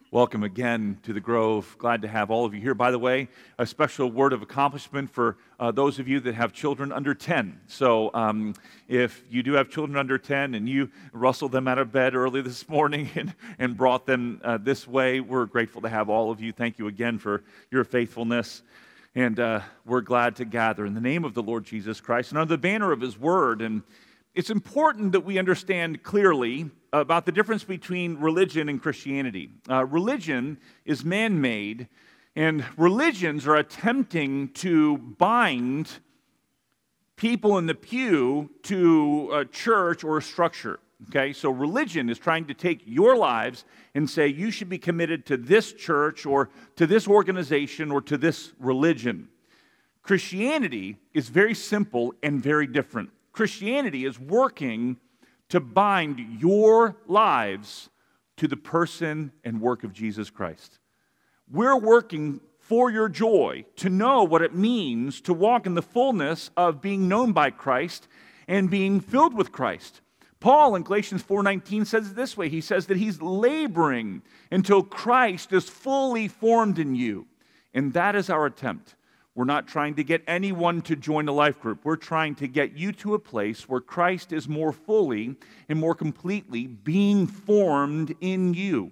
Welcome again to the Grove. Glad to have all of you here. By the way, a special word of accomplishment for those of you that have children under 10. So if you do have children under 10 and you rustled them out of bed early this morning and brought them this way, we're grateful to have all of you. Thank you again for your faithfulness. And we're glad to gather in the name of the Lord Jesus Christ and under the banner of His Word. And it's important that we understand clearly about the difference between religion and Christianity. Religion is man-made, and religions are attempting to bind people in the pew to a church or a structure. Okay, so religion is trying to take your lives and say you should be committed to this church or to this organization or to this religion. Christianity is very simple and very different. Christianity is working to bind your lives to the person and work of Jesus Christ. We're working for your joy, to know what it means to walk in the fullness of being known by Christ and being filled with Christ. Paul in Galatians 4:19 says it this way. He says that he's laboring until Christ is fully formed in you. And that is our attempt. We're not trying to get anyone to join a life group. We're trying to get you to a place where Christ is more fully and more completely being formed in you.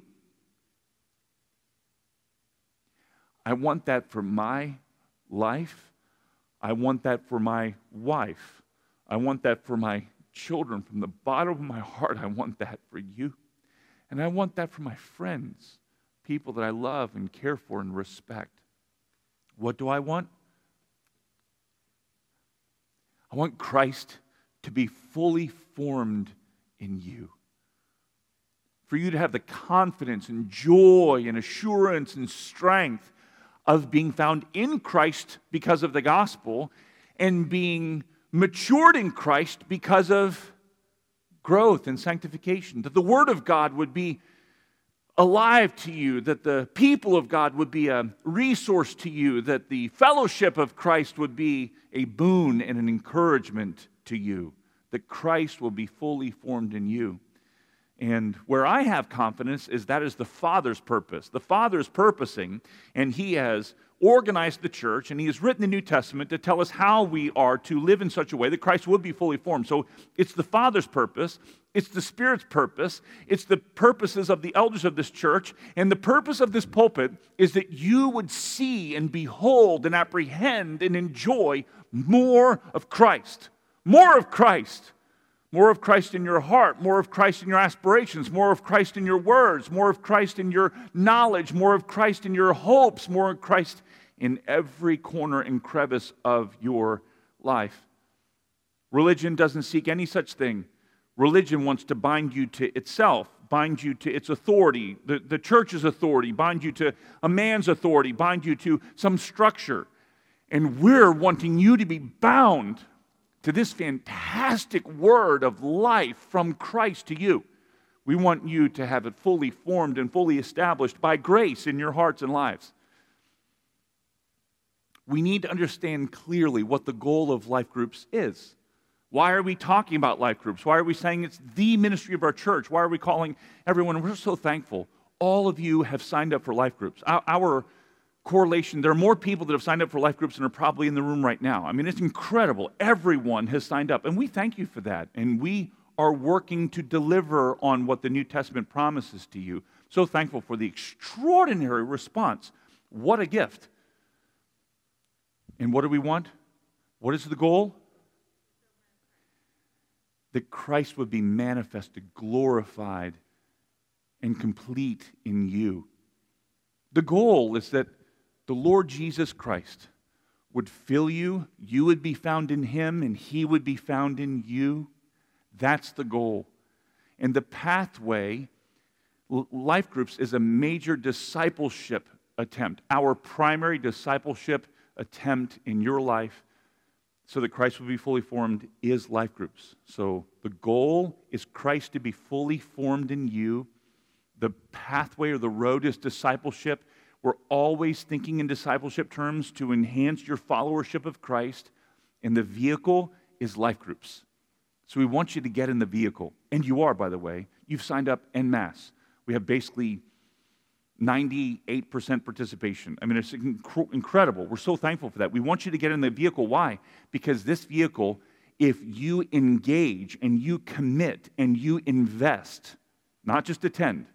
I want that for my life. I want that for my wife. I want that for my children. From the bottom of my heart, I want that for you. And I want that for my friends, people that I love and care for and respect. What do I want? I want Christ to be fully formed in you. For you to have the confidence and joy and assurance and strength of being found in Christ because of the gospel and being matured in Christ because of growth and sanctification. That the Word of God would be alive to you, that the people of God would be a resource to you, that the fellowship of Christ would be a boon and an encouragement to you, that Christ will be fully formed in you. And where I have confidence is that is the Father's purpose. The Father's purposing, and He has organized the church, and He has written the New Testament to tell us how we are to live in such a way that Christ would be fully formed. So it's the Father's purpose, it's the Spirit's purpose, it's the purposes of the elders of this church, and the purpose of this pulpit is that you would see and behold and apprehend and enjoy more of Christ. More of Christ. More of Christ in your heart, more of Christ in your aspirations, more of Christ in your words, more of Christ in your knowledge, more of Christ in your hopes, more of Christ in every corner and crevice of your life. Religion doesn't seek any such thing. Religion wants to bind you to itself, bind you to its authority, the church's authority, bind you to a man's authority, bind you to some structure. And we're wanting you to be bound to this fantastic word of life from Christ to you. We want you to have it fully formed and fully established by grace in your hearts and lives. We need to understand clearly what the goal of life groups is. Why are we talking about life groups? Why are we saying it's the ministry of our church? Why are we calling everyone? We're so thankful. All of you have signed up for life groups. Our correlation, there are more people that have signed up for life groups than are probably in the room right now. I mean, it's incredible. Everyone has signed up, and we thank you for that. And we are working to deliver on what the New Testament promises to you. So thankful for the extraordinary response. What a gift. And what do we want? What is the goal? That Christ would be manifested, glorified, and complete in you. The goal is that the Lord Jesus Christ would fill you, you would be found in Him, and He would be found in you. That's the goal. And the pathway, life groups, is a major discipleship attempt. Our primary discipleship attempt in your life so that Christ will be fully formed is life groups. So the goal is Christ to be fully formed in you. The pathway or the road is discipleship. We're always thinking in discipleship terms to enhance your followership of Christ. And the vehicle is life groups. So we want you to get in the vehicle. And you are, by the way. You've signed up en masse. We have basically 98% participation. I mean, it's incredible. We're so thankful for that. We want you to get in the vehicle. Why? Because this vehicle, if you engage and you commit and you invest, not just attend,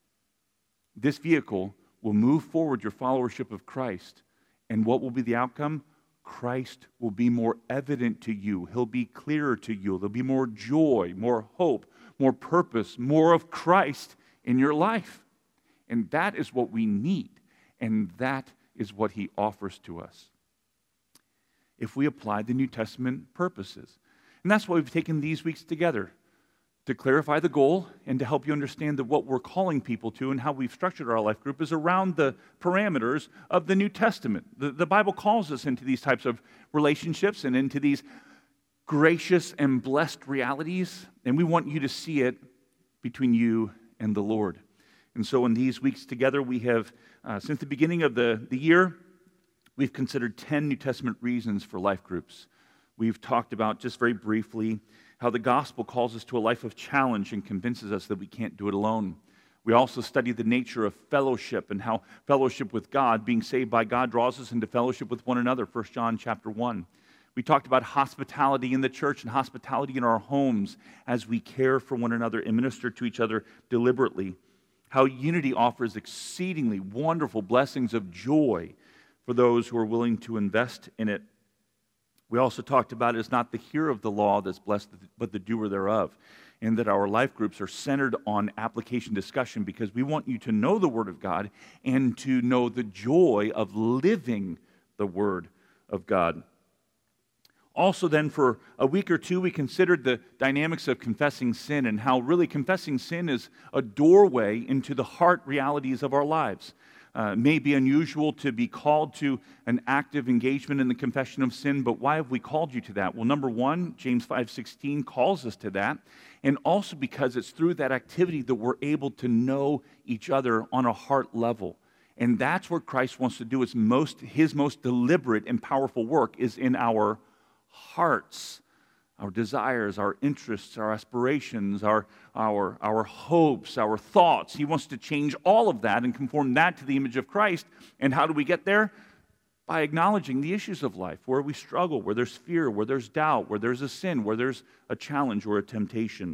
this vehicle will move forward your followership of Christ. And what will be the outcome? Christ will be more evident to you. He'll be clearer to you. There'll be more joy, more hope, more purpose, more of Christ in your life. And that is what we need. And that is what he offers to us if we apply the New Testament purposes. And that's why we've taken these weeks together, to clarify the goal and to help you understand that what we're calling people to and how we've structured our life group is around the parameters of the New Testament. The Bible calls us into these types of relationships and into these gracious and blessed realities, and we want you to see it between you and the Lord. And so in these weeks together, we have, since the beginning of the year, we've considered 10 New Testament reasons for life groups. We've talked about, just very briefly, how the gospel calls us to a life of challenge and convinces us that we can't do it alone. We also studied the nature of fellowship and how fellowship with God, being saved by God, draws us into fellowship with one another, 1 John chapter 1. We talked about hospitality in the church and hospitality in our homes as we care for one another and minister to each other deliberately. How unity offers exceedingly wonderful blessings of joy for those who are willing to invest in it. We also talked about it's not the hearer of the law that's blessed, but the doer thereof, and that our life groups are centered on application discussion because we want you to know the Word of God and to know the joy of living the Word of God. Also then, for a week or two, we considered the dynamics of confessing sin and how really confessing sin is a doorway into the heart realities of our lives. It may be unusual to be called to an active engagement in the confession of sin, but why have we called you to that? Well, number one, James 5:16 calls us to that, and also because it's through that activity that we're able to know each other on a heart level. And that's where Christ wants to do his most deliberate and powerful work is in our hearts, our desires, our interests, our aspirations, our hopes, our thoughts. He wants to change all of that and conform that to the image of Christ. And how do we get there? By acknowledging the issues of life, where we struggle, where there's fear, where there's doubt, where there's a sin, where there's a challenge or a temptation.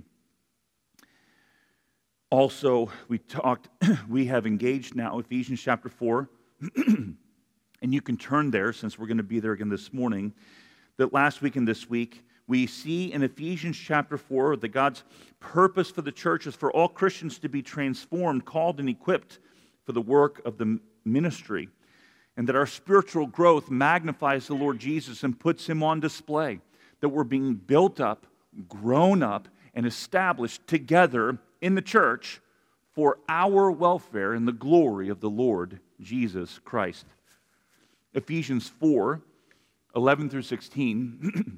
Also, we have engaged now Ephesians chapter 4, and you can turn there since we're going to be there again this morning, that last week and this week, we see in Ephesians chapter 4 that God's purpose for the church is for all Christians to be transformed, called, and equipped for the work of the ministry, and that our spiritual growth magnifies the Lord Jesus and puts him on display, that we're being built up, grown up, and established together in the church for our welfare and the glory of the Lord Jesus Christ. Ephesians 4:11 through 16,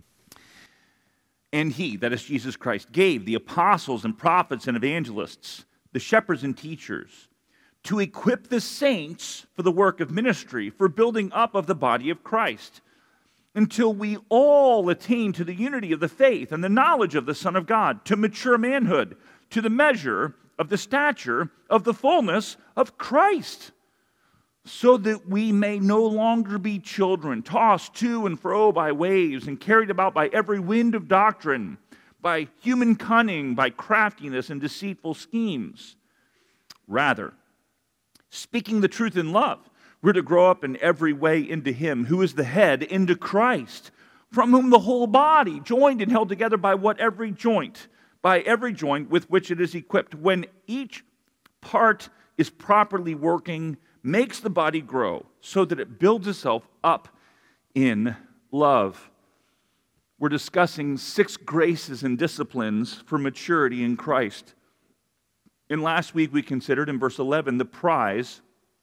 and he, that is Jesus Christ, gave the apostles and prophets and evangelists, the shepherds and teachers, to equip the saints for the work of ministry, for building up of the body of Christ, until we all attain to the unity of the faith and the knowledge of the Son of God, to mature manhood, to the measure of the stature of the fullness of Christ, so that we may no longer be children, tossed to and fro by waves and carried about by every wind of doctrine, by human cunning, by craftiness and deceitful schemes. Rather, speaking the truth in love, we're to grow up in every way into him who is the head, into Christ, from whom the whole body, joined and held together by every joint with which it is equipped, when each part is properly working, makes the body grow so that it builds itself up in love. We're discussing 6 graces and disciplines for maturity in Christ. And last week we considered in verse 11 prize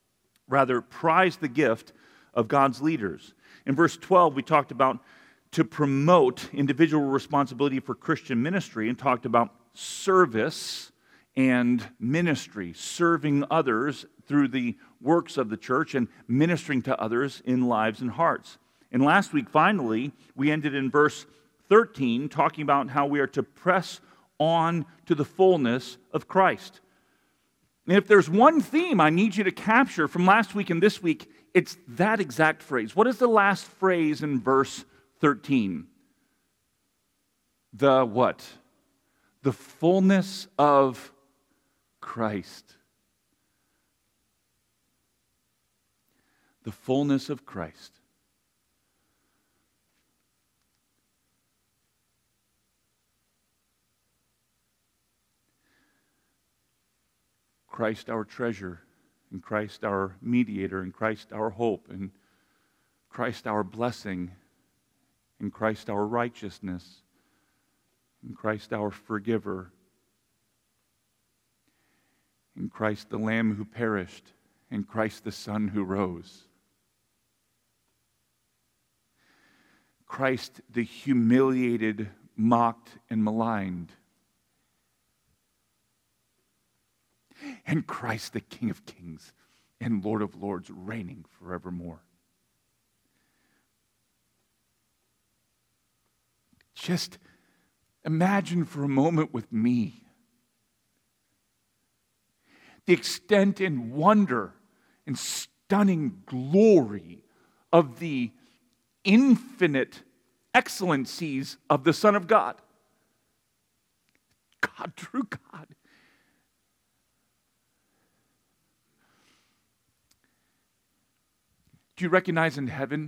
the gift of God's leaders. In verse 12 we talked about to promote individual responsibility for Christian ministry and talked about service and ministry, serving others through the works of the church and ministering to others in lives and hearts. And last week, finally, we ended in verse 13 talking about how we are to press on to the fullness of Christ. And if there's one theme I need you to capture from last week and this week, it's that exact phrase. What is the last phrase in verse 13? The what? The fullness of Christ. The fullness of Christ. Christ our treasure, and Christ our mediator, and Christ our hope, and Christ our blessing, and Christ our righteousness, and Christ our forgiver, and Christ the Lamb who perished, and Christ the Son who rose. Christ the humiliated, mocked, and maligned. And Christ the King of Kings and Lord of Lords, reigning forevermore. Just imagine for a moment with me the extent and wonder and stunning glory of the infinite excellencies of the Son of God. God, true God. Do you recognize in heaven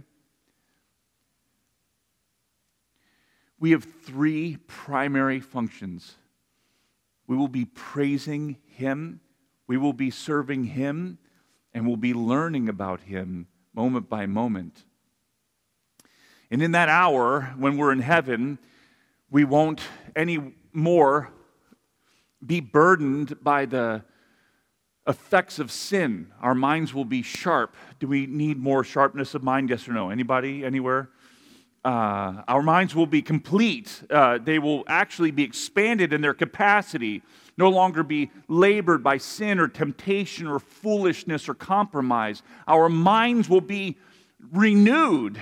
we have three primary functions? We will be praising Him, we will be serving Him, and we'll be learning about Him moment by moment. And in that hour, when we're in heaven, we won't anymore be burdened by the effects of sin. Our minds will be sharp. Do we need more sharpness of mind? Yes or no? Anybody? Anywhere? Our minds will be complete. They will actually be expanded in their capacity, no longer be labored by sin or temptation or foolishness or compromise. Our minds will be renewed.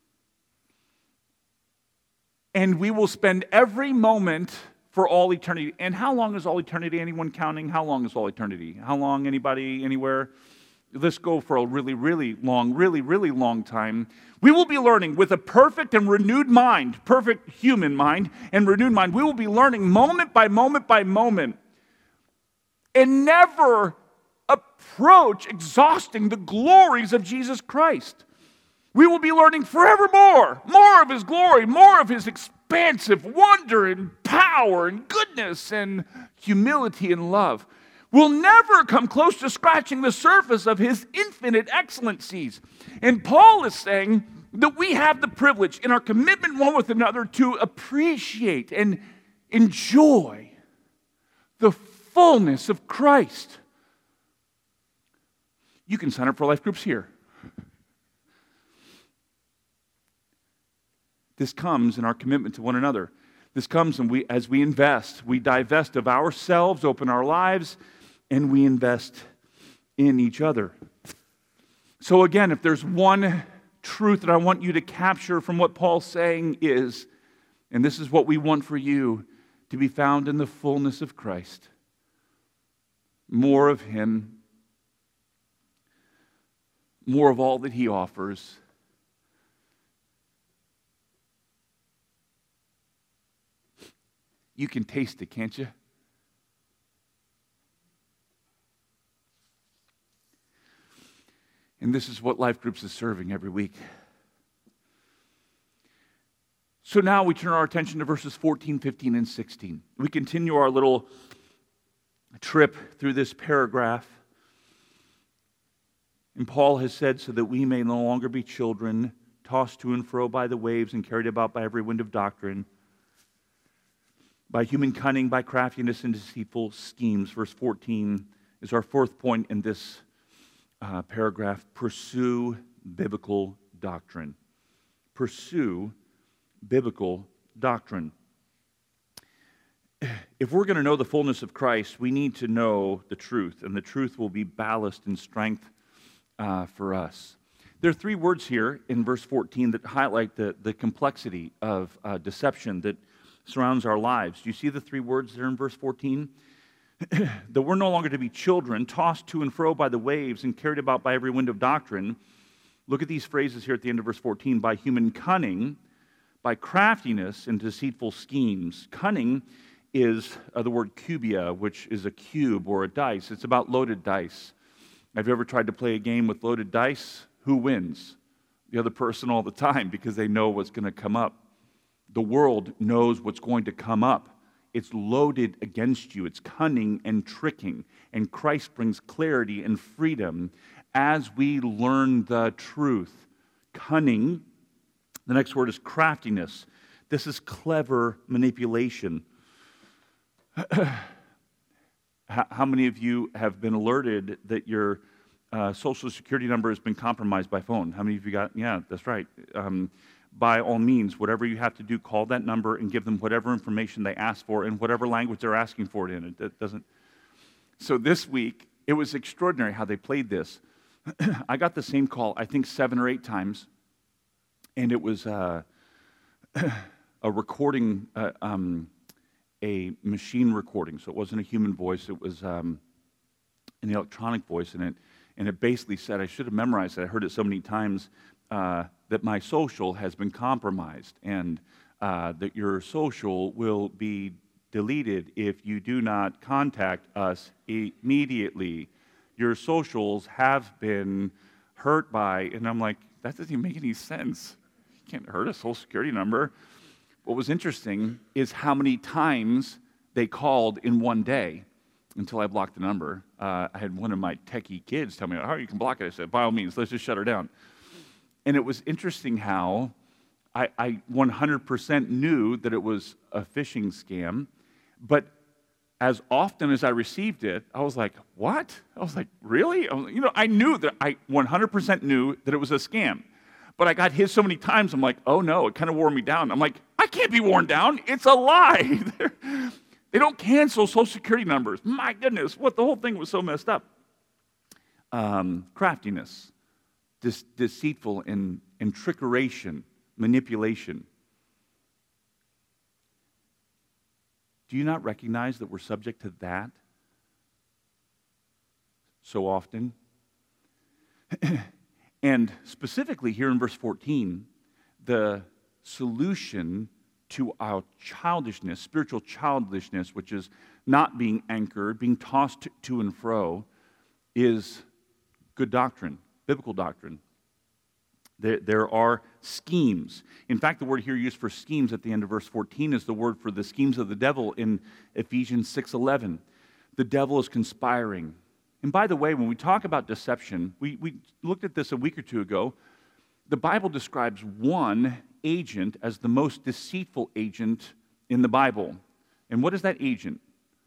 And we will spend every moment for all eternity. And how long is all eternity? Anyone counting? How long is all eternity? How long? Anybody? Anywhere? Let's go for a really, really long time. We will be learning with a perfect and renewed mind, perfect human mind and renewed mind. We will be learning moment by moment by moment and never approach exhausting the glories of Jesus Christ. We will be learning forevermore, more of His glory, more of His expansive wonder and power and goodness and humility and love. We'll never come close to scratching the surface of His infinite excellencies. And Paul is saying that we have the privilege in our commitment one with another to appreciate and enjoy the fullness of Christ. You can sign up for life groups here. This comes in our commitment to one another. This comes as we invest. We divest of ourselves, open our lives, and we invest in each other. So again, if there's one truth that I want you to capture from what Paul's saying is, and this is what we want for you, to be found in the fullness of Christ. More of Him, more of all that He offers. You can taste it, can't you? And this is what Life Groups is serving every week. So now we turn our attention to verses 14, 15, and 16. We continue our little trip through this paragraph. And Paul has said, so that we may no longer be children, tossed to and fro by the waves and carried about by every wind of doctrine, by human cunning, by craftiness and deceitful schemes. Verse 14 is our fourth point in this paragraph. Pursue biblical doctrine. Pursue biblical doctrine. If we're going to know the fullness of Christ, we need to know the truth, and the truth will be ballast and strength for us. There are three words here in verse 14 that highlight the complexity of deception that surrounds our lives. Do you see the three words there in verse 14? that we're no longer to be children, tossed to and fro by the waves and carried about by every wind of doctrine. Look at these phrases here at the end of verse 14. By human cunning, by craftiness and deceitful schemes. Cunning is the word cubia, which is a cube or a dice. It's about loaded dice. Have you ever tried to play a game with loaded dice? Who wins? The other person all the time, because they know what's going to come up. The world knows what's going to come up. It's loaded against you. It's cunning and tricking. And Christ brings clarity and freedom as we learn the truth. Cunning. The next word is craftiness. This is clever manipulation. How many of you have been alerted that your Social Security number has been compromised by phone? How many of you got? Yeah, that's right. By all means, whatever you have to do, call that number and give them whatever information they ask for in whatever language they're asking for it in. It doesn't. So this week, it was extraordinary how they played this. I got the same call, I think 7 or 8 times, and it was a recording, a machine recording. So it wasn't a human voice; it was an electronic voice, and it basically said, I should have memorized it. I heard it so many times. That my social has been compromised and that your social will be deleted if you do not contact us immediately. Your socials have been hurt by, and I'm like, that doesn't even make any sense. You can't hurt a Social Security number. What was interesting is how many times they called in one day until I blocked the number. I had one of my techie kids tell me, oh, you can block it. I said, by all means, let's just shut her down. And it was interesting how I 100% knew that it was a phishing scam, but as often as I received it, I was like, what? I was like, really? I knew that I 100% knew that it was a scam, but I got hit so many times, I'm like, oh no, it kind of wore me down. I'm like, I can't be worn down. It's a lie. They don't cancel Social Security numbers. My goodness, the whole thing was so messed up. Craftiness. Deceitful and trickeration, manipulation. Do you not recognize that we're subject to that so often? And specifically here in verse 14, the solution to our childishness, spiritual childishness, which is not being anchored, being tossed to and fro, is good doctrine. Biblical doctrine. There are schemes. In fact, the word here used for schemes at the end of verse 14 is the word for the schemes of the devil in Ephesians 6:11. The devil is conspiring. And by the way, when we talk about deception, we looked at this a week or two ago. The Bible describes one agent as the most deceitful agent in the Bible. And what is that agent?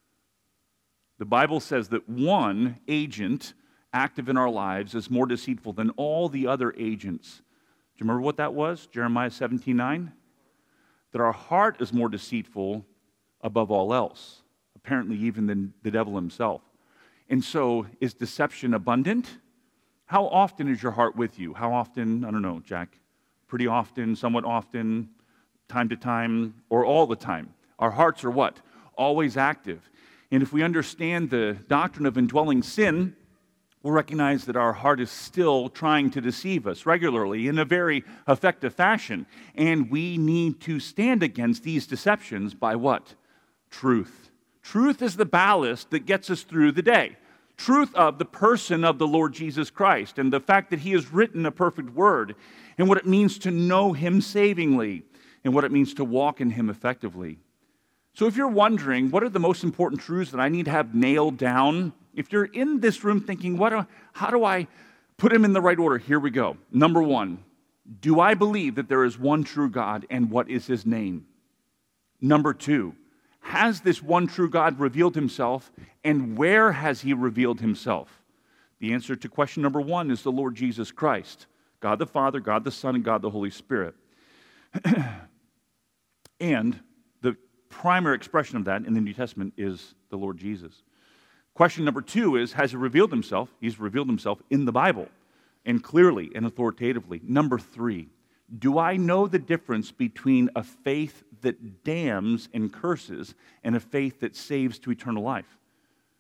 The Bible says that one agent active in our lives is more deceitful than all the other agents. Do you remember what that was? Jeremiah 17:9? That our heart is more deceitful above all else, apparently even than the devil himself. And so, is deception abundant? How often is your heart with you? How often? I don't know, Jack. Pretty often, somewhat often, time to time, or all the time. Our hearts are what? Always active. And if we understand the doctrine of indwelling sin, we'll recognize that our heart is still trying to deceive us regularly in a very effective fashion. And we need to stand against these deceptions by what? Truth. Truth is the ballast that gets us through the day. Truth of the person of the Lord Jesus Christ and the fact that He has written a perfect word and what it means to know Him savingly and what it means to walk in Him effectively. So if you're wondering, what are the most important truths that I need to have nailed down? If you're in this room thinking, how do I put them in the right order? Here we go. Number 1, do I believe that there is one true God, and what is His name? Number 2, has this one true God revealed Himself, and where has He revealed Himself? The answer to question number 1 is the Lord Jesus Christ, God the Father, God the Son, and God the Holy Spirit. And the primary expression of that in the New Testament is the Lord Jesus. Question number 2 is, has He revealed Himself? He's revealed Himself in the Bible, and clearly and authoritatively. Number 3, do I know the difference between a faith that damns and curses and a faith that saves to eternal life?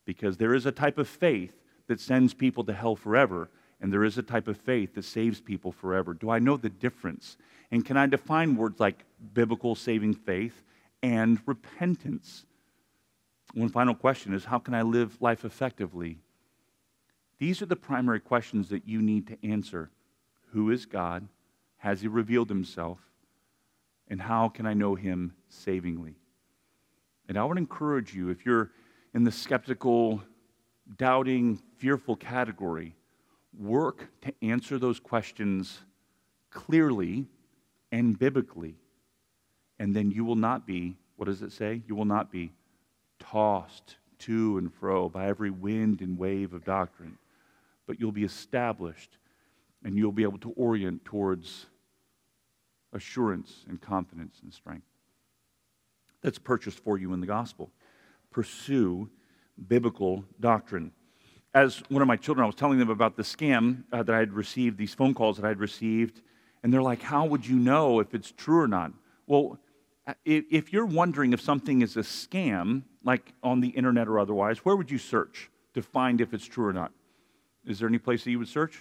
Because there is a type of faith that sends people to hell forever, and there is a type of faith that saves people forever. Do I know the difference? And can I define words like biblical saving faith and repentance? One final question is, how can I live life effectively? These are the primary questions that you need to answer. Who is God? Has He revealed Himself? And how can I know Him savingly? And I would encourage you, if you're in the skeptical, doubting, fearful category, work to answer those questions clearly and biblically. And then you will not be, what does it say? You will not be tossed to and fro by every wind and wave of doctrine, but you'll be established and you'll be able to orient towards assurance and confidence and strength. That's purchased for you in the gospel. Pursue biblical doctrine. As one of my children, I was telling them about the scam that I had received, these phone calls that I had received, and they're like, how would you know if it's true or not? Well, if you're wondering if something is a scam, like on the internet or otherwise, where would you search to find if it's true or not? Is there any place that you would search?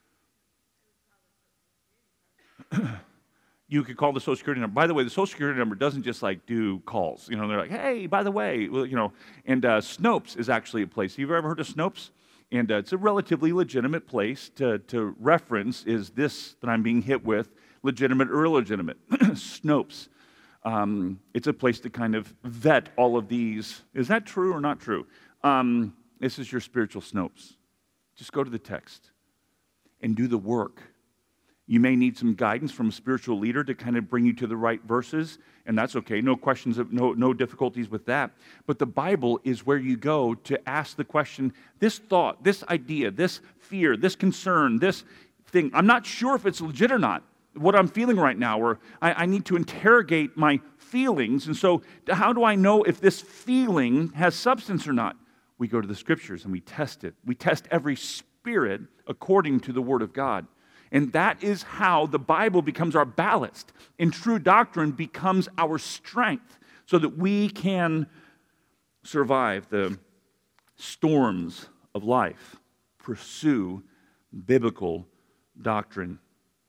You could call the Social Security number. By the way, the Social Security number doesn't just like do calls. You know, they're like, hey, by the way, well, you know, and Snopes is actually a place. Have you ever heard of Snopes? And it's a relatively legitimate place to reference, is this that I'm being hit with legitimate or illegitimate? Snopes. It's a place to kind of vet all of these. Is that true or not true? This is your spiritual Snopes. Just go to the text and do the work. You may need some guidance from a spiritual leader to kind of bring you to the right verses, and that's okay. No questions, no difficulties with that. But the Bible is where you go to ask the question, this thought, this idea, this fear, this concern, this thing, I'm not sure if it's legit or not, what I'm feeling right now, or I need to interrogate my feelings. And so how do I know if this feeling has substance or not? We go to the Scriptures and we test it. We test every spirit according to the Word of God. And that is how the Bible becomes our ballast, and true doctrine becomes our strength so that we can survive the storms of life. Pursue biblical doctrine.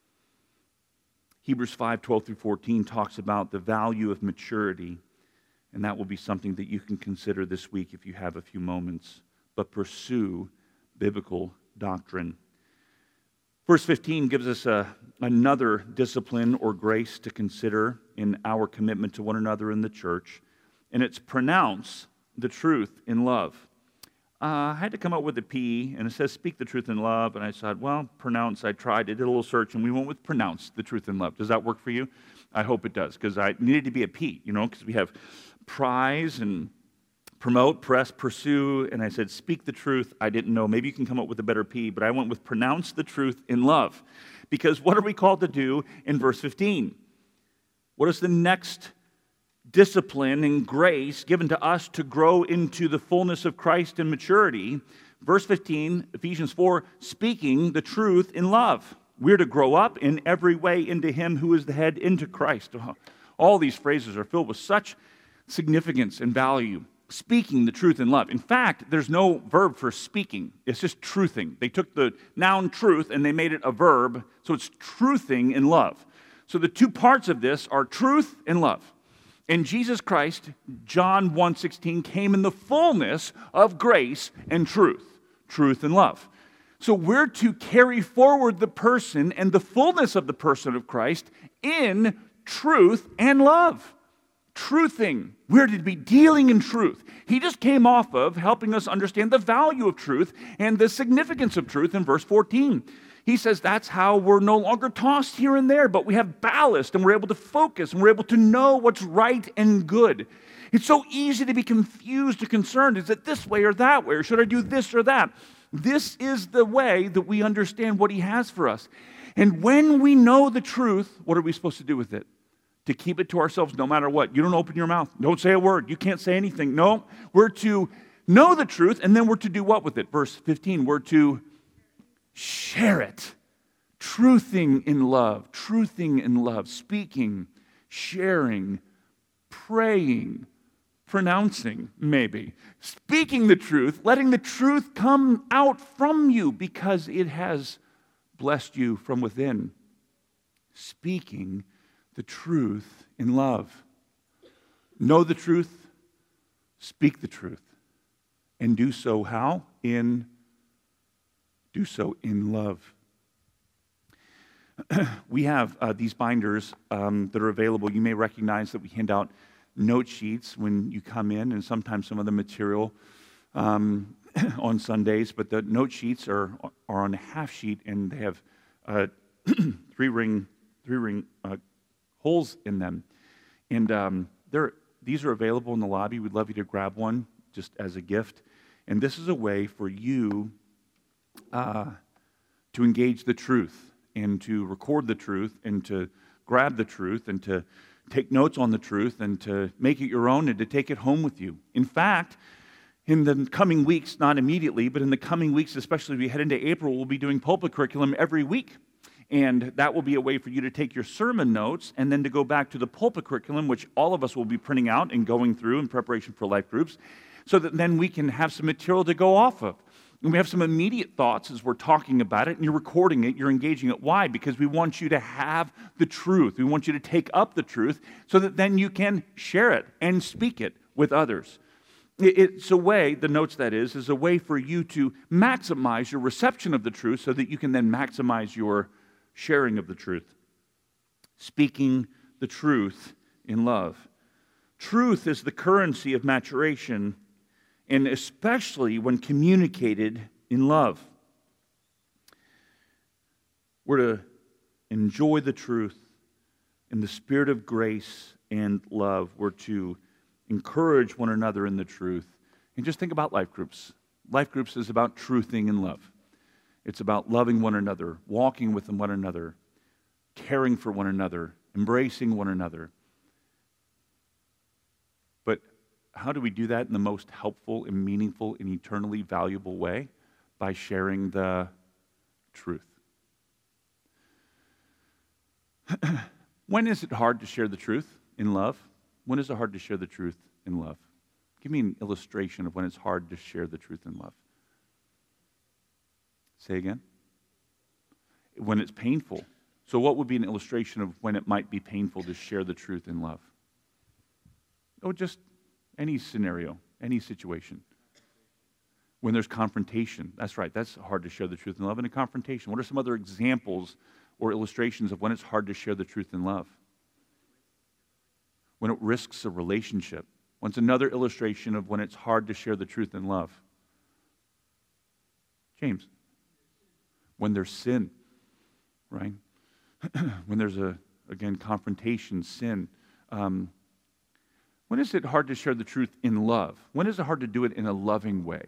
Hebrews 5:12-14 talks about the value of maturity, and that will be something that you can consider this week if you have a few moments. But pursue biblical doctrine. Verse 15 gives us another discipline or grace to consider in our commitment to one another in the church, and it's pronounce the truth in love. I had to come up with a P, and it says speak the truth in love, and I said, well, pronounce, I tried, I did a little search, and we went with pronounce the truth in love. Does that work for you? I hope it does, because I needed to be a P, because we have prize and promote, press, pursue, and I said, speak the truth. I didn't know. Maybe you can come up with a better P, but I went with pronounce the truth in love. Because what are we called to do in verse 15? What is the next discipline and grace given to us to grow into the fullness of Christ and maturity? Verse 15, Ephesians 4, speaking the truth in love. We're to grow up in every way into Him who is the head, into Christ. All these phrases are filled with such significance and value. Speaking the truth in love. In fact, there's no verb for speaking. It's just truthing. They took the noun truth and they made it a verb, so it's truthing in love. So the two parts of this are truth and love. And Jesus Christ, John 1:16, came in the fullness of grace and truth and love. So we're to carry forward the person and the fullness of the person of Christ in truth and love. Truthing. We're to be dealing in truth. He just came off of helping us understand the value of truth and the significance of truth in verse 14. He says that's how we're no longer tossed here and there, but we have ballast and we're able to focus and we're able to know what's right and good. It's so easy to be confused or concerned. Is it this way or that way? Or should I do this or that? This is the way that we understand what He has for us. And when we know the truth, what are we supposed to do with it? To keep it to ourselves no matter what. You don't open your mouth. Don't say a word. You can't say anything. No, we're to know the truth, and then we're to do what with it? Verse 15, we're to share it. Truthing in love, speaking, sharing, praying, pronouncing, maybe, speaking the truth, letting the truth come out from you because it has blessed you from within. Speaking the truth in love. Know the truth, speak the truth, and do so how? Do so in love. We have these binders that are available. You may recognize that we hand out note sheets when you come in, and sometimes some of the material on Sundays, but the note sheets are on a half sheet, and they have three ring holes in them. And these are available in the lobby. We'd love you to grab one just as a gift. And this is a way for you to engage the truth and to record the truth and to grab the truth and to take notes on the truth and to make it your own and to take it home with you. In fact, in the coming weeks, not immediately, but in the coming weeks, especially as we head into April, we'll be doing pulpit curriculum every week. And that will be a way for you to take your sermon notes and then to go back to the pulpit curriculum, which all of us will be printing out and going through in preparation for life groups, so that then we can have some material to go off of. And we have some immediate thoughts as we're talking about it, and you're recording it, you're engaging it. Why? Because we want you to have the truth. We want you to take up the truth so that then you can share it and speak it with others. It's a way, the notes that is a way for you to maximize your reception of the truth so that you can then maximize your sharing of the truth. Speaking the truth in love. Truth is the currency of maturation, and especially when communicated in love. We're to enjoy the truth in the spirit of grace and love. We're to encourage one another in the truth. And just think about life groups. Life groups is about truthing in love. It's about loving one another, walking with one another, caring for one another, embracing one another. But how do we do that in the most helpful and meaningful and eternally valuable way? By sharing the truth. When is it hard to share the truth in love? When is it hard to share the truth in love? Give me an illustration of when it's hard to share the truth in love. Say again? When it's painful. So what would be an illustration of when it might be painful to share the truth in love? Oh, just any scenario, any situation. When there's confrontation. That's right, that's hard to share the truth in love. And a confrontation. What are some other examples or illustrations of when it's hard to share the truth in love? When it risks a relationship. What's another illustration of when it's hard to share the truth in love? James. When there's sin, right? When there's confrontation, sin. When is it hard to share the truth in love? When is it hard to do it in a loving way?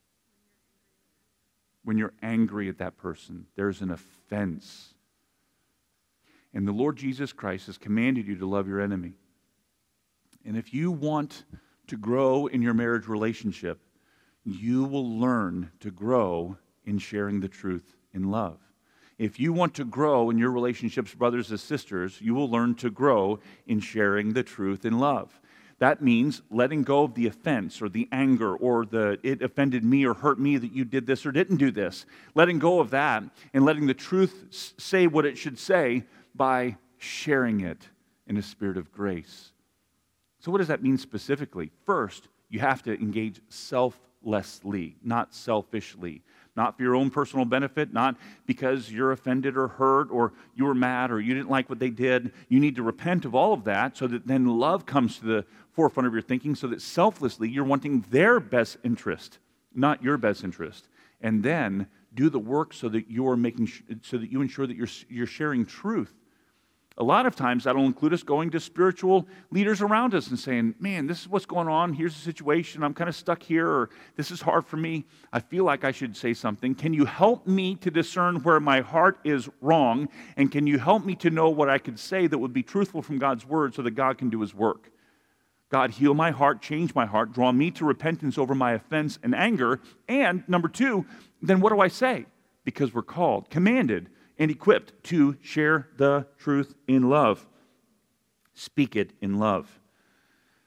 When you're angry at that person, there's an offense. And the Lord Jesus Christ has commanded you to love your enemy. And if you want to grow in your marriage relationship, you will learn to grow in sharing the truth in love. If you want to grow in your relationships, brothers and sisters, you will learn to grow in sharing the truth in love. That means letting go of the offense or the anger or it offended me or hurt me that you did this or didn't do this. Letting go of that and letting the truth say what it should say by sharing it in a spirit of grace. So what does that mean specifically? First, you have to engage selflessly, not selfishly. Not for your own personal benefit, not because you're offended or hurt or you were mad or you didn't like what they did. You need to repent of all of that so that then love comes to the forefront of your thinking so that selflessly you're wanting their best interest, not your best interest. And then do the work so that you ensure that you're sharing truth. A lot of times that'll include us going to spiritual leaders around us and saying, man, this is what's going on. Here's the situation. I'm kind of stuck here, or this is hard for me. I feel like I should say something. Can you help me to discern where my heart is wrong? And can you help me to know what I could say that would be truthful from God's word so that God can do his work? God, heal my heart, change my heart, draw me to repentance over my offense and anger. And number two, then what do I say? Because we're called, commanded, and equipped to share the truth in love. Speak it in love.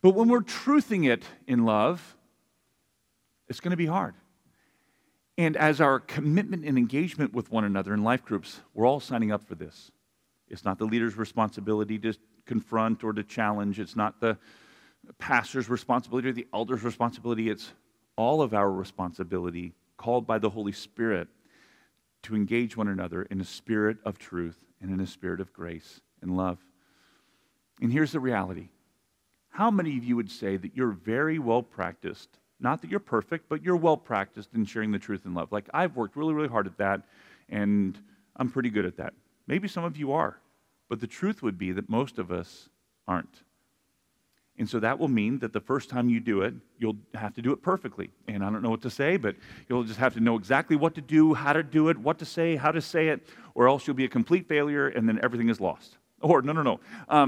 But when we're truthing it in love, it's going to be hard. And as our commitment and engagement with one another in life groups, we're all signing up for this. It's not the leader's responsibility to confront or to challenge. It's not the pastor's responsibility or the elder's responsibility. It's all of our responsibility, called by the Holy Spirit, to engage one another in a spirit of truth and in a spirit of grace and love. And here's the reality. How many of you would say that you're very well practiced, not that you're perfect, but you're well practiced in sharing the truth in love? Like, I've worked really, really hard at that, and I'm pretty good at that. Maybe some of you are, but the truth would be that most of us aren't. And so that will mean that the first time you do it, you'll have to do it perfectly. And I don't know what to say, but you'll just have to know exactly what to do, how to do it, what to say, how to say it, or else you'll be a complete failure and then everything is lost. Or, no.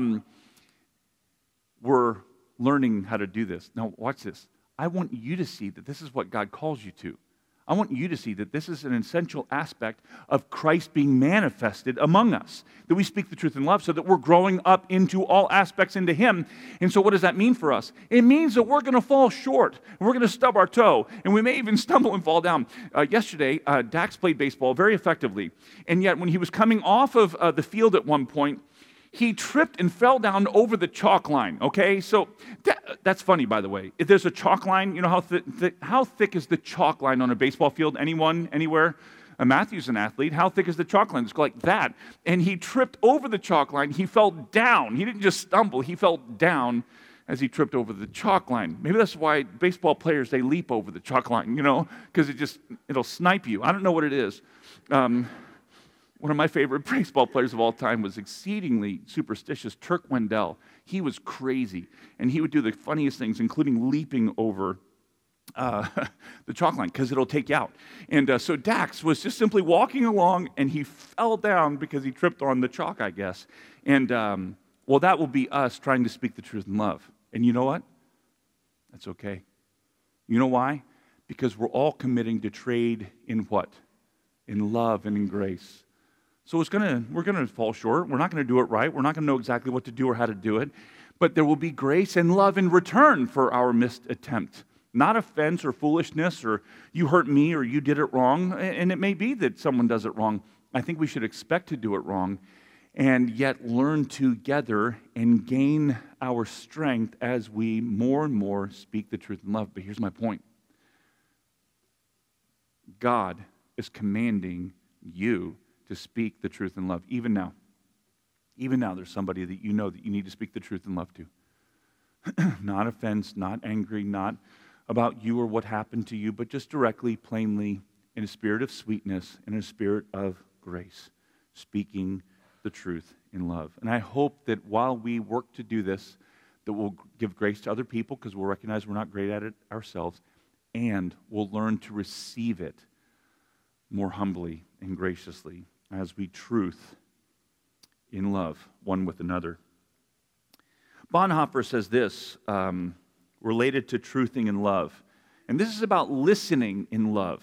We're learning how to do this. Now, watch this. I want you to see that this is what God calls you to. I want you to see that this is an essential aspect of Christ being manifested among us, that we speak the truth in love so that we're growing up into all aspects into Him. And so what does that mean for us? It means that we're going to fall short. We're going to stub our toe, and we may even stumble and fall down. Yesterday, Dax played baseball very effectively, and yet when he was coming off of the field at one point, he tripped and fell down over the chalk line, okay? So that's funny, by the way. If there's a chalk line, you know how thick is the chalk line on a baseball field? Anyone, anywhere? Matthew's an athlete. How thick is the chalk line? It's like that. And he tripped over the chalk line. He fell down. He didn't just stumble. He fell down as he tripped over the chalk line. Maybe that's why baseball players, they leap over the chalk line, because it'll snipe you. I don't know what it is. One of my favorite baseball players of all time was exceedingly superstitious, Turk Wendell. He was crazy, and he would do the funniest things, including leaping over the chalk line, because it'll take you out. And so Dax was just simply walking along, and he fell down because he tripped on the chalk, I guess. And, that will be us trying to speak the truth in love. And you know what? That's okay. You know why? Because we're all committing to trade in what? In love and in grace. So we're going to fall short. We're not going to do it right. We're not going to know exactly what to do or how to do it. But there will be grace and love in return for our missed attempt. Not offense or foolishness or you hurt me or you did it wrong. And it may be that someone does it wrong. I think we should expect to do it wrong and yet learn together and gain our strength as we more and more speak the truth in love. But here's my point. God is commanding you to speak the truth in love, even now. Even now, there's somebody that you know that you need to speak the truth in love to. Not offense, not angry, not about you or what happened to you, but just directly, plainly, in a spirit of sweetness, in a spirit of grace, speaking the truth in love. And I hope that while we work to do this, that we'll give grace to other people because we'll recognize we're not great at it ourselves, and we'll learn to receive it more humbly and graciously as we truth in love one with another. Bonhoeffer says this, related to truthing in love. And this is about listening in love.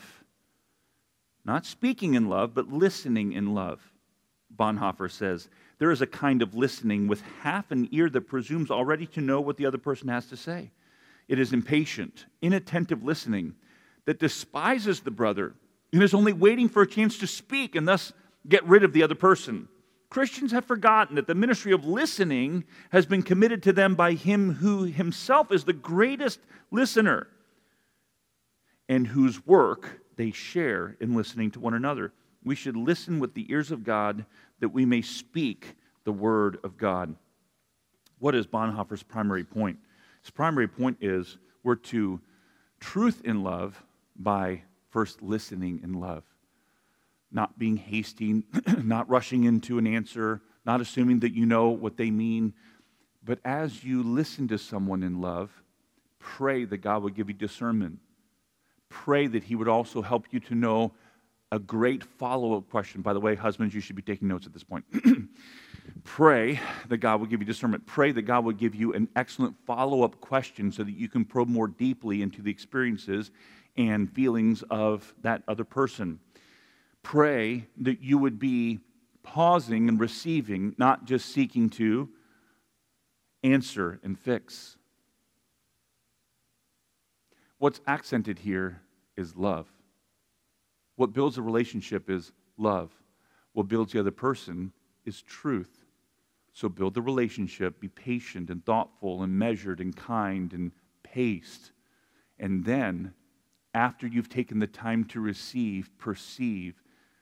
Not speaking in love, but listening in love. Bonhoeffer says, there is a kind of listening with half an ear that presumes already to know what the other person has to say. It is impatient, inattentive listening that despises the brother and is only waiting for a chance to speak and thus get rid of the other person. Christians have forgotten that the ministry of listening has been committed to them by Him who Himself is the greatest listener and whose work they share in listening to one another. We should listen with the ears of God that we may speak the word of God. What is Bonhoeffer's primary point? His primary point is we're to truth in love by first listening in love. Not being hasty, not rushing into an answer, not assuming that you know what they mean. But as you listen to someone in love, pray that God would give you discernment. Pray that He would also help you to know a great follow-up question. By the way, husbands, you should be taking notes at this point. Pray that God would give you discernment. Pray that God would give you an excellent follow-up question so that you can probe more deeply into the experiences and feelings of that other person. Pray that you would be pausing and receiving, not just seeking to answer and fix. what's accented here is love. What builds a relationship is love. What builds the other person is truth. So build the relationship, be patient and thoughtful and measured and kind and paced. And then, after you've taken the time to receive, perceive,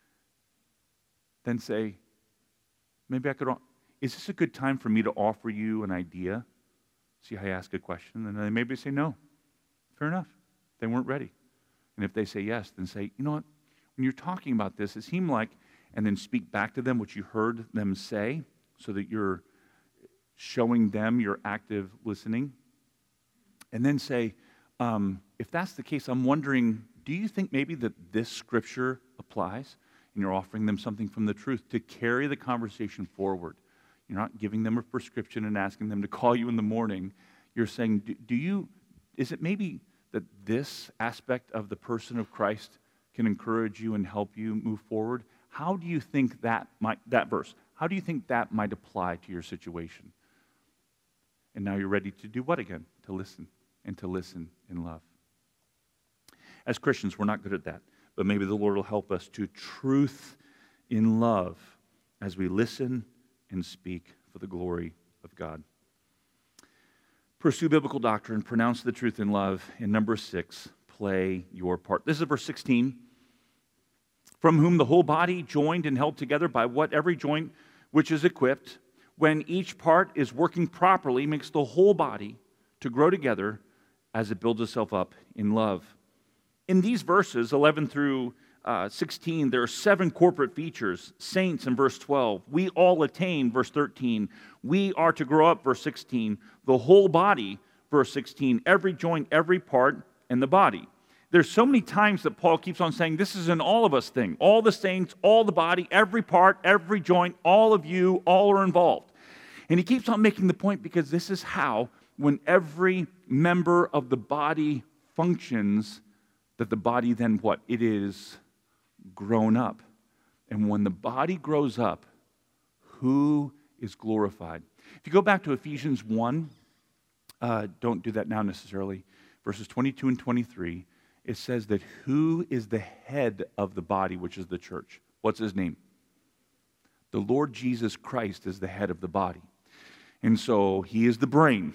then say, maybe is this a good time for me to offer you an idea? See how you ask a question, and then maybe say no. Fair enough. They weren't ready. And if they say yes, then say, you know what? When you're talking about this, it seemed like, and then speak back to them what you heard them say, so that you're showing them your active listening. And then say, if that's the case, I'm wondering, do you think maybe that this scripture applies? And you're offering them something from the truth to carry the conversation forward. You're not giving them a prescription and asking them to call you in the morning. You're saying, is it maybe that this aspect of the person of Christ can encourage you and help you move forward? How do you think that verse, how do you think that might apply to your situation? And now you're ready to do what again? To listen, and to listen in love. As Christians, we're not good at that, but maybe the Lord will help us to truth in love as we listen and speak for the glory of God. Pursue biblical doctrine, pronounce the truth in love. And number 6, play your part. This is verse 16. From whom the whole body, joined and held together by what every joint which is equipped, when each part is working properly, makes the whole body to grow together as it builds itself up in love. In these verses, 11 through 16, there are 7 corporate features. Saints in verse 12. We all attain, verse 13. We are to grow up, verse 16. The whole body, verse 16. Every joint, every part, and the body. There's so many times that Paul keeps on saying, this is an all of us thing. All the saints, all the body, every part, every joint, all of you, all are involved. And he keeps on making the point because this is how, when every member of the body functions, that the body then what? It is grown up. And when the body grows up, who is glorified? If you go back to Ephesians 1, don't do that now necessarily, verses 22 and 23, it says that who is the head of the body, which is the church? What's his name? The Lord Jesus Christ is the head of the body. And so he is the brain.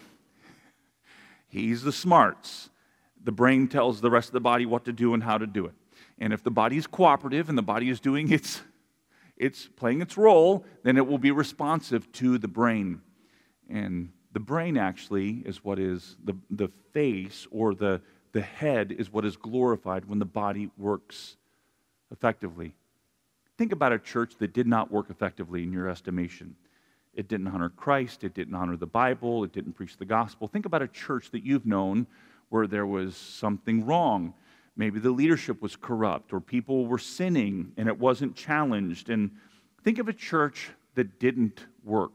He's the smarts. The brain tells the rest of the body what to do and how to do it. And if the body is cooperative and the body is doing it's playing its role, then it will be responsive to the brain. And the brain actually is what is the face, or the head is what is glorified when the body works effectively. Think about a church that did not work effectively in your estimation. It didn't honor Christ, it didn't honor the Bible, it didn't preach the gospel. Think about a church that you've known where there was something wrong. Maybe the leadership was corrupt, or people were sinning and it wasn't challenged. And think of a church that didn't work.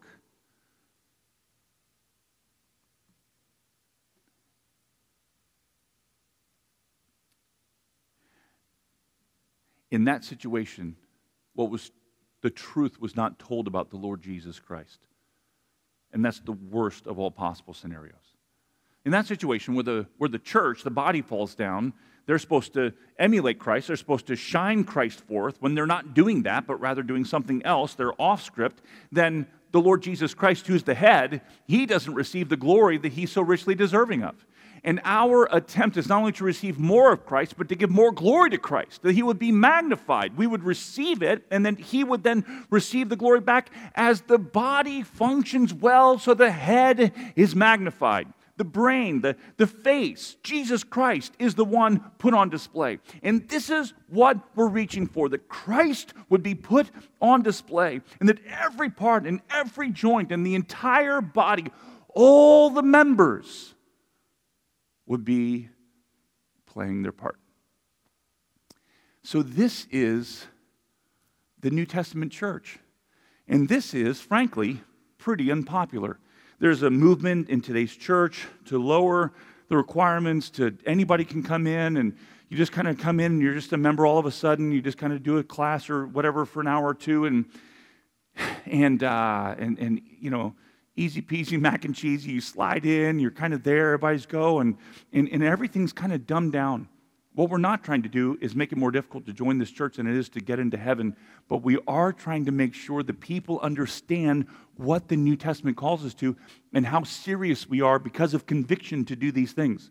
In that situation, the truth was not told about the Lord Jesus Christ. And that's the worst of all possible scenarios. In that situation where the church, the body falls down, they're supposed to emulate Christ. They're supposed to shine Christ forth. When they're not doing that, but rather doing something else, they're off script, then the Lord Jesus Christ, who's the head, he doesn't receive the glory that he's so richly deserving of. And our attempt is not only to receive more of Christ, but to give more glory to Christ, that he would be magnified. We would receive it, and then he would then receive the glory back as the body functions well, so the head is magnified. The brain, the face, Jesus Christ is the one put on display. And this is what we're reaching for, that Christ would be put on display, and that every part and every joint and the entire body, all the members, would be playing their part. So this is the New Testament church. And this is, frankly, pretty unpopular. There's a movement in today's church to lower the requirements to anybody can come in, and you just kind of come in and you're just a member all of a sudden. You just kind of do a class or whatever for an hour or two, and you know, easy peasy mac and cheese. You slide in, you're kind of there, everybody's go, and everything's kind of dumbed down. What we're not trying to do is make it more difficult to join this church than it is to get into heaven, but we are trying to make sure that people understand what the New Testament calls us to and how serious we are because of conviction to do these things.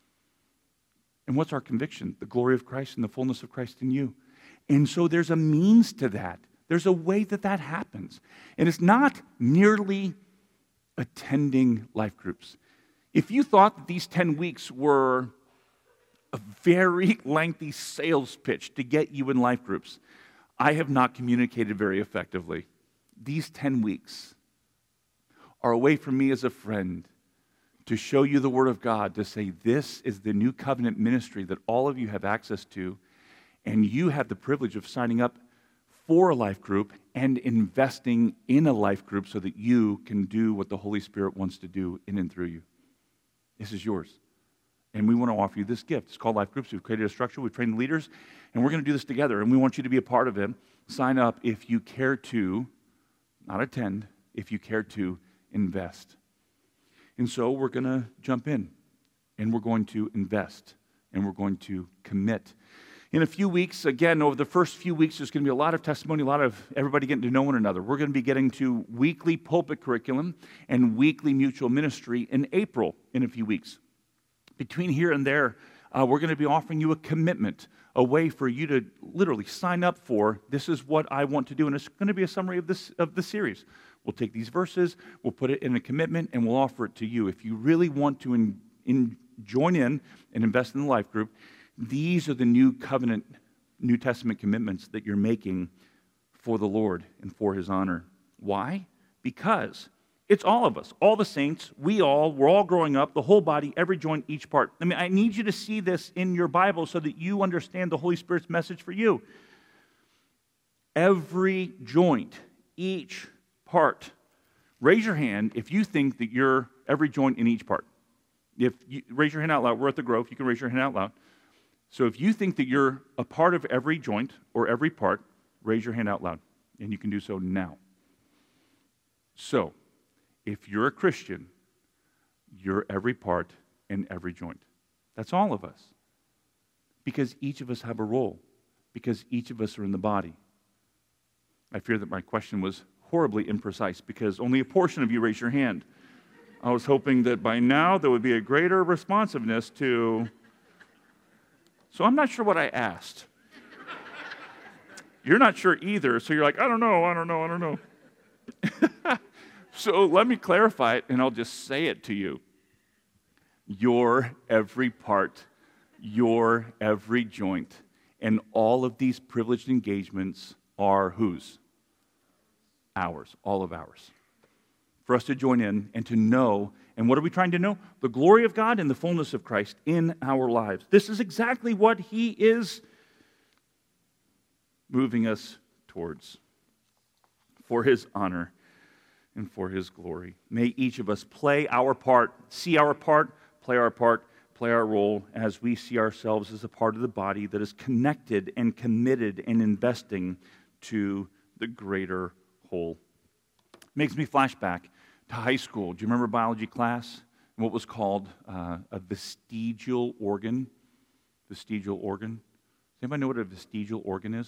And what's our conviction? The glory of Christ and the fullness of Christ in you. And so there's a means to that. There's a way that that happens. And it's not merely attending life groups. If you thought that these 10 weeks were a very lengthy sales pitch to get you in life groups, I have not communicated very effectively. These 10 weeks are a way for me as a friend to show you the Word of God, to say this is the new covenant ministry that all of you have access to, and you have the privilege of signing up for a life group and investing in a life group so that you can do what the Holy Spirit wants to do in and through you. This is yours. And we want to offer you this gift. It's called Life Groups. We've created a structure. We've trained leaders. And we're going to do this together. And we want you to be a part of it. Sign up if you care to, not attend, if you care to invest. And so we're going to jump in. And we're going to invest. And we're going to commit. In a few weeks, again, over the first few weeks, there's going to be a lot of testimony, a lot of everybody getting to know one another. We're going to be getting to weekly pulpit curriculum and weekly mutual ministry in April in a few weeks. Between here and there, we're going to be offering you a commitment, a way for you to literally sign up for, this is what I want to do. And it's going to be a summary of the series. We'll take these verses, we'll put it in a commitment, and we'll offer it to you. If you really want to join in and invest in the life group, these are the new covenant, New Testament commitments that you're making for the Lord and for His honor. Why? Because it's all of us, all the saints, we're all growing up, the whole body, every joint, each part. I mean, I need you to see this in your Bible so that you understand the Holy Spirit's message for you. Every joint, each part. Raise your hand if you think that you're every joint in each part. Raise your hand out loud. We're at the Grove. You can raise your hand out loud. So if you think that you're a part of every joint or every part, raise your hand out loud. And you can do so now. So, if you're a Christian, you're every part and every joint. That's all of us. Because each of us have a role. Because each of us are in the body. I fear that my question was horribly imprecise because only a portion of you raised your hand. I was hoping that by now there would be a greater responsiveness to... So I'm not sure what I asked. You're not sure either, so you're like, I don't know. So let me clarify it, and I'll just say it to you. Your every part, your every joint, and all of these privileged engagements are whose? Ours, all of ours. For us to join in and to know, and what are we trying to know? The glory of God and the fullness of Christ in our lives. This is exactly what He is moving us towards for His honor and for His glory. May each of us play our part, see our part, play our role as we see ourselves as a part of the body that is connected and committed and investing to the greater whole. Makes me flash back to high school. Do you remember biology class? What was called a vestigial organ? Vestigial organ. Does anybody know what a vestigial organ is?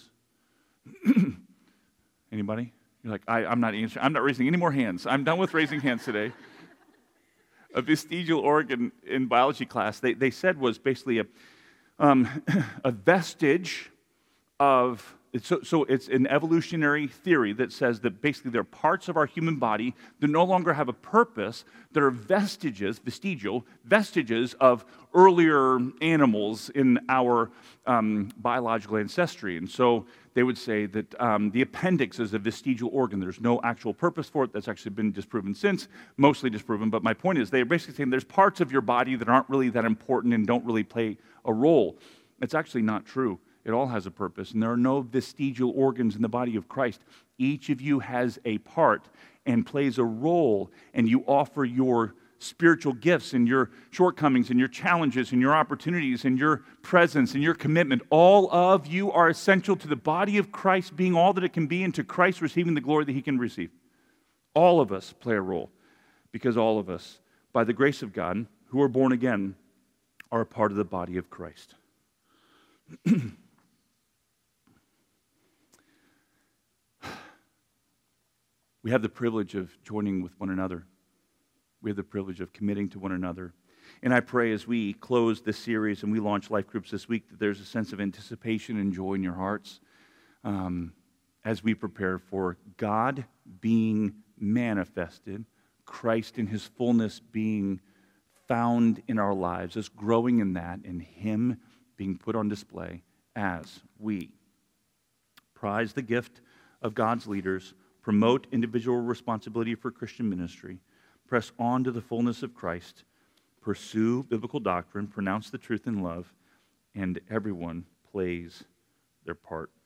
Anybody? You're like, I'm not answering. I'm not raising any more hands. I'm done with raising hands today. A vestigial organ in biology class, they said was basically a vestige of. So it's an evolutionary theory that says that basically there are parts of our human body that no longer have a purpose, that are vestigial vestiges of earlier animals in our biological ancestry. And so they would say that the appendix is a vestigial organ. There's no actual purpose for it. That's actually been disproven since, mostly disproven. But my point is they're basically saying there's parts of your body that aren't really that important and don't really play a role. It's actually not true. It all has a purpose, and there are no vestigial organs in the body of Christ. Each of you has a part and plays a role, and you offer your spiritual gifts and your shortcomings and your challenges and your opportunities and your presence and your commitment. All of you are essential to the body of Christ being all that it can be and to Christ receiving the glory that He can receive. All of us play a role. because all of us, by the grace of God, who are born again, are a part of the body of Christ. We have the privilege of joining with one another. We have the privilege of committing to one another. And I pray as we close this series and we launch life groups this week that there's a sense of anticipation and joy in your hearts as we prepare for God being manifested, Christ in his fullness being found in our lives, us growing in that, and him being put on display as we prize the gift of God's leaders, promote individual responsibility for Christian ministry, press on to the fullness of Christ, pursue biblical doctrine, pronounce the truth in love, and everyone plays their part.